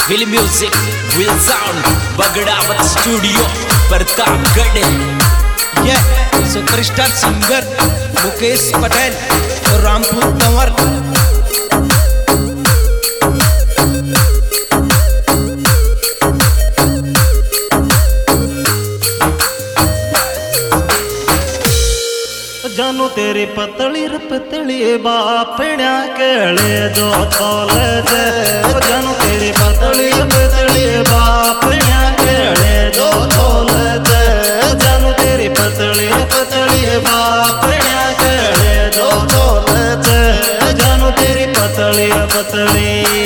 Film music will sound Bagdawat studio Pratapgarh. ये superstar singer Mukesh Patel और रामपुर कंवर। जानू तेरी पतली पतली बापण्या केले जो तोले जे। जानू तेरी पतली पतली बापण्या केले जो तोले जे। जानू तेरी पतली पतली बापण्या केले जो तोले जे। जानू तेरी पतली पतली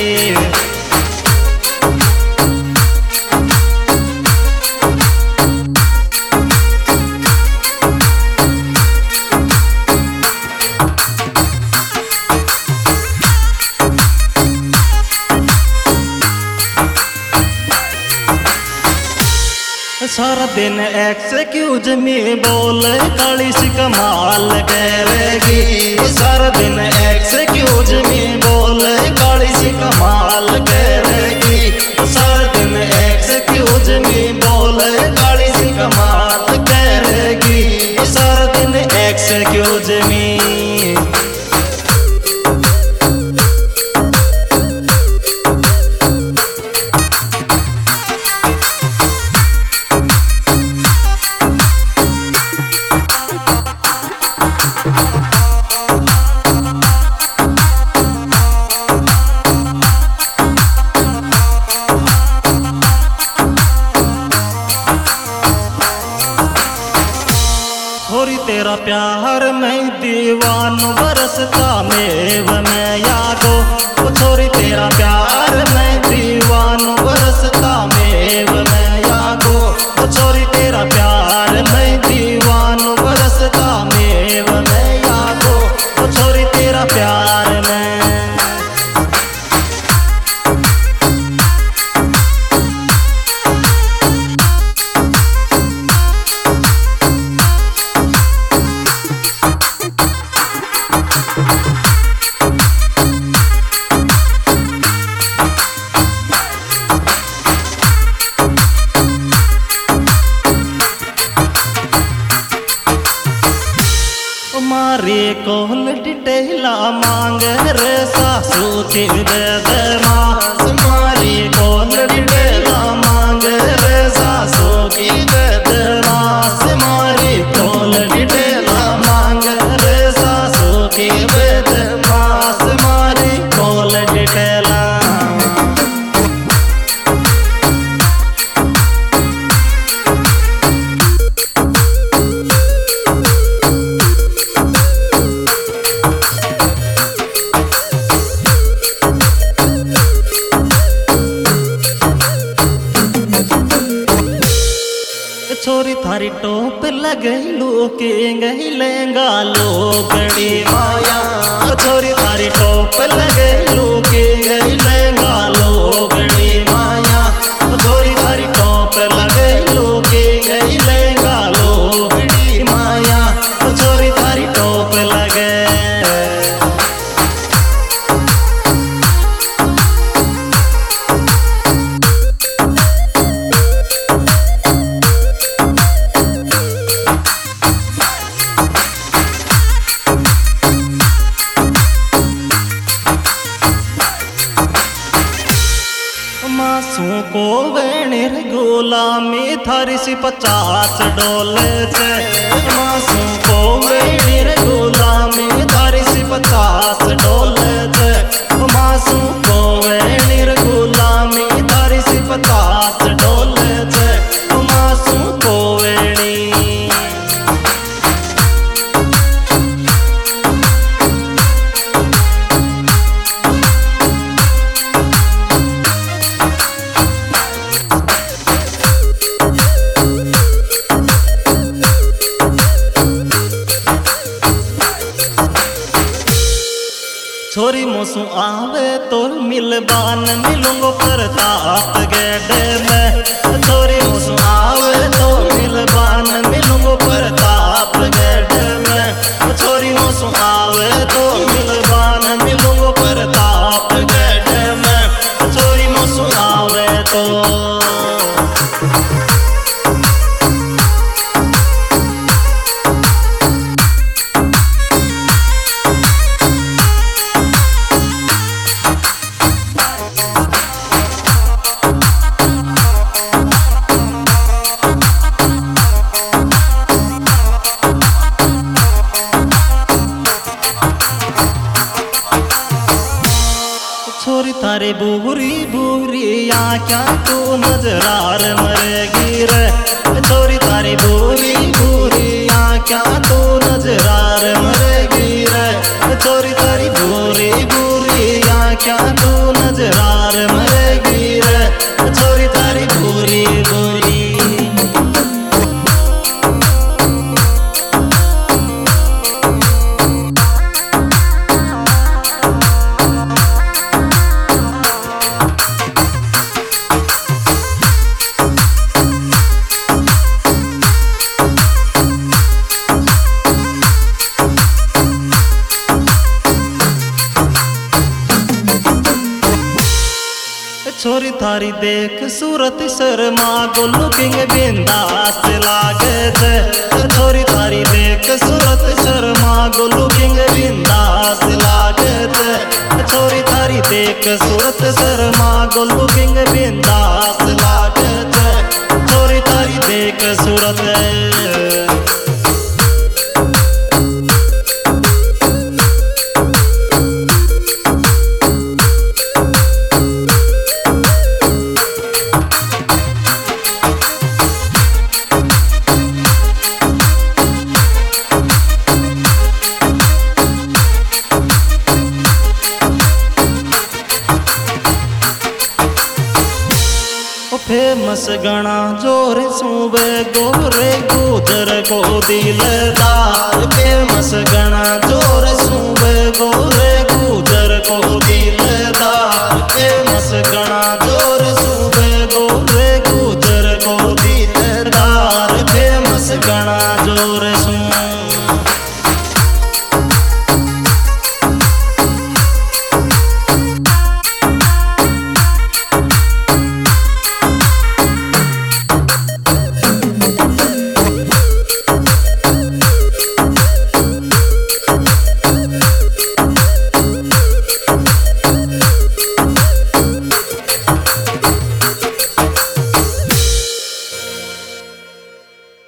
सारा दिन एक्सक्यूज मी बोले काली सी कमाल करेगी। सारा दिन एक्सक्यूज मी बोले काली सी कमाल करेगी। सारा दिन एक्सक्यूज मी बोले काली सी कमाल करेगी। सारा दिन एक्सक्यूज मी छोरी तेरा प्यार मैं दीवान बरसता मेव में यागो। छोरी तेरा प्यार मैं दीवान बरसता मेव में यागो। छोरी तेरा प्यार मैं दीवान बरसता मेव में यागो। छोरी तेरा प्यार में मारी कोल डिटेला मांग रे सासू की बदमाश। मारी कोल डिटेला मांग रे सासू की बदमाश। मारी कोल डिटेला मांग रे सासू की बदमाश। मारी कोल डिटेला छोरी थारी टोप लगैलू के गई लहंगा लो गड़ी माया। छोरी थारी टोप लगैलू के गई लहंगा लो गड़ी माया। छोरी थारी टोप लगैलू के गई लहंगा लो गड़ी माया। छोरी थारी टोप लगे मासू को वेणीर गुलामी थारी सी 50 डोले से। मासू को वेणीर गुलामी थारी सी 50 डोले से। मासू को वेणीर गुलामी थारी सी 50 डोले से। मासू को वेणी छोरी मोसू आवे तो मिलबान मिलूंगो प्रतापगढ़ में। छोरी मोसू आवे तो मिलबान मिलूंगो प्रतापगढ़ में। छोरी मोसू आवे तो मिलबान मिलूंगो प्रतापगढ़ में। छोरी मोसू आवे छोरी थारी बुरी बुरी आँख्या तू नजरार मरेगी रे। छोरी थारी बुरी बुरी आँख्या तू नजरार मरेगी रे। छोरी थारी बुरी बुरी आँख्या तू नजरार मरेगी रे। छोरी थारी बुरी बुरी। छोरी थारी देख सूरत शर्मा को लुकिंग बिंदास लागे छे। छोरी थारी देख सूरत शर्मा को लुकिंग बिंदास लागे छे। छोरी थारी देख सूरत शर्मा को लुकिंग बिंदास लागे छे। छोरी थारी देख सूरत फेमस गणा जोर सूबे गोरे गुजर को दिलदार। फेमस गणा जोर